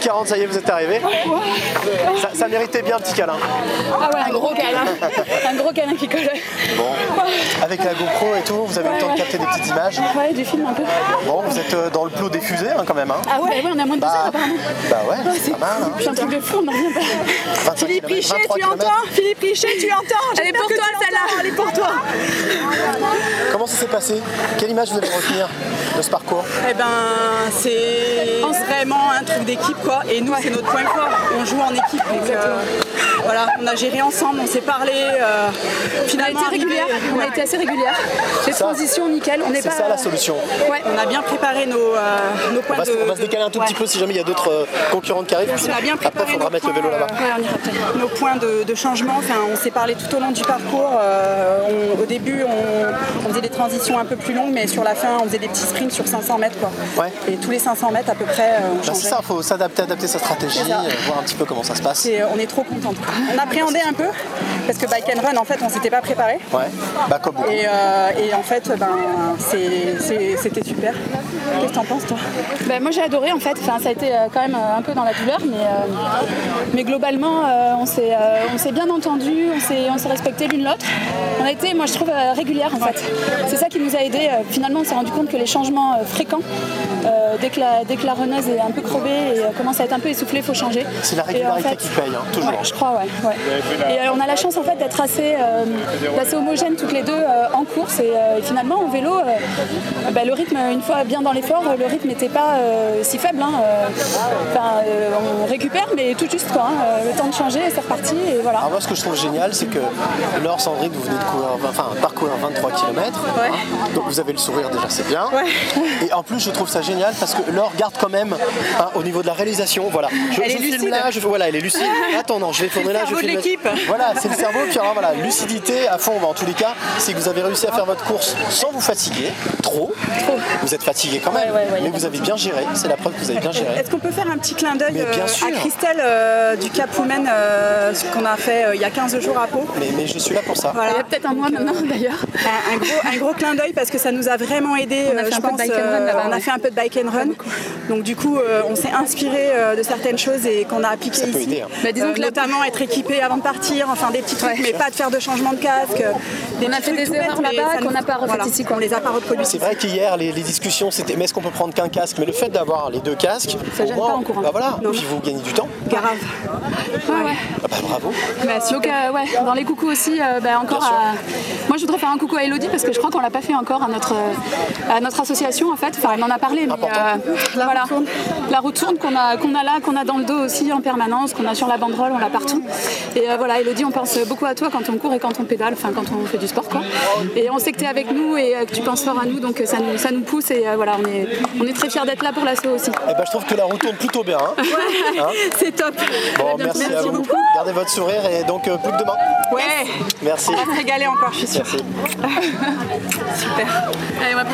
40, ça y est, vous êtes arrivé. Ça méritait bien un petit câlin. Ah ouais, un gros câlin. Un gros câlin qui collait. Bon, avec la GoPro et tout, vous avez eu le temps de capter des petites images. Ouais, du film un peu. Bon, vous êtes dans le plot des fusées quand même. Hein. Ah ouais, on a moins de 2 heures apparemment. Bah ouais, c'est pas mal. Hein. C'est un truc de fou, on en revient pas. Philippe Richet, tu entends? Philippe Richet, tu entends? Elle est pour toi celle-là. Elle est pour toi. Comment ça s'est passé? Quelle image vous allez retenir de ce parcours? Eh ben, c'est vraiment un truc d'équipe quoi. Et nous, c'est notre point fort. On joue en équipe. Donc, voilà, on a géré ensemble, on s'est parlé. Finalement, on a été assez régulière. Les transitions nickel. C'est ça la solution. Ouais, on a bien préparé nos points on va se décaler un tout petit peu si jamais il y a d'autres concurrents qui arrivent. On a bien préparé. Après, il faudra mettre le vélo là-bas. Ouais, on ira peut-être. Nos points de changement. Enfin, on s'est parlé tout au long du parcours. Au début, on faisait des transitions un peu plus longues, mais sur la fin, on faisait des petits sprints sur 500 mètres. Quoi. Ouais. Et tous les 500 mètres, à peu près, on changeait. C'est ça, il faut adapter sa stratégie, voir un petit peu comment ça se passe. On est trop contente. On appréhendait un peu, parce que Bike and Run, en fait, on s'était pas préparé. Ouais, bah comme beaucoup. Et en fait, c'était super. Qu'est-ce que t'en penses, toi? Ben, moi j'ai adoré en fait, enfin, ça a été quand même un peu dans la douleur, mais globalement on s'est bien entendu, on s'est respecté l'une l'autre. On a été, moi je trouve, régulière en fait. C'est ça qui nous a aidés. Finalement on s'est rendu compte que les changements fréquents, dès que la runneuse est un peu crevée et commence à être un peu essoufflée, il faut changer. C'est la régularité qui paye, toujours. Ouais, je crois, ouais. Et on a la chance en fait d'être assez homogènes toutes les deux en course et finalement en vélo, le rythme, une fois bien dans l'effort, le rythme n'était pas si faible. Hein. On récupère, mais tout juste, quoi, hein. Le temps de changer, c'est reparti, et voilà. Alors moi, ce que je trouve génial, c'est que Laure, Sandrine, vous venez de parcourir 23 km. Ouais. Donc vous avez le sourire déjà, c'est bien. Ouais. Et en plus, je trouve ça génial parce que Laure garde quand même, au niveau de la réalisation, voilà. Elle est lucide. Là, voilà, elle est lucide. Attends, non, je vais tourner là, je cerveau de filme. l'équipe. Voilà, c'est le cerveau. Puis alors, voilà, lucidité à fond. En tous les cas, c'est que vous avez réussi à faire votre course sans vous fatiguer, trop. Vous êtes fatigué quand même, mais vous avez bien géré. C'est la preuve que vous avez bien géré. Est-ce qu'on peut faire un petit clin d'œil sûr. à Christelle du Cap Women, ce qu'on a fait il y a 15 jours à Pau? Mais je suis là pour ça. Voilà. Il y a peut-être un mois maintenant d'ailleurs. Un gros clin d'œil parce que ça nous a vraiment aidé. On a fait un peu de bike and run là-bas, on a fait un peu de bike and run. Donc du coup, on s'est inspiré de certaines choses et qu'on a appliqué Ça peut ici. aider, hein. Disons que notamment être équipé avant de partir, enfin des petits trucs, mais pas de faire de changement de casque. On a fait des erreurs là-bas qu'on n'a pas refaites ici. On les a pas reproduites. C'est vrai qu'hier, les discussions, c'était mais est-ce qu'on peut prendre qu'un casque? Mais le fait d'avoir les deux casques, ça gêne pas en courant. Bah voilà, puis vous gagnez du temps. Grave. Ouais. Ah bah bravo. Donc dans les coucous aussi, encore moi je voudrais faire un coucou à Elodie parce que je crois qu'on l'a pas fait encore à notre association en fait. Enfin on en a parlé, mais la roue tourne qu'on a là, qu'on a dans le dos aussi en permanence, qu'on a sur la banderole, on l'a partout. Et voilà, Elodie, on pense beaucoup à toi quand on court et quand on pédale, enfin quand on fait du sport quoi. Et on sait que tu es avec nous et que tu penses fort à nous, donc ça nous pousse et voilà, on est très fiers d'être là pour l'asso aussi. Et je trouve que la roue tourne plutôt bien. Hein. Hein, c'est top. Bon, merci à vous. Beaucoup. Gardez votre sourire et donc plus que demain. Ouais. Merci. On va se régaler encore, je suis sûre. Merci. Super. Allez,